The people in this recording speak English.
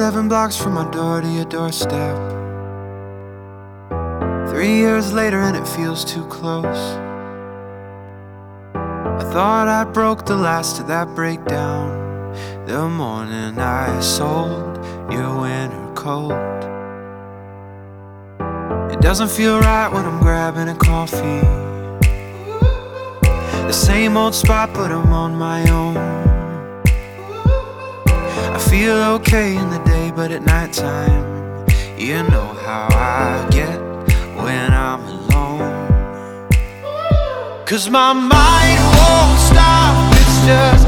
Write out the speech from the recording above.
11 blocks from my door to your doorstep. 3 years later and it feels too close. I thought I broke the last of that breakdown the morning I sold your winter coat. It doesn't feel right when I'm grabbing a coffee, the same old spot but I'm on my own. I feel okay in the day but at nighttime, you know how I get when I'm alone. 'Cause my mind won't stop, it's just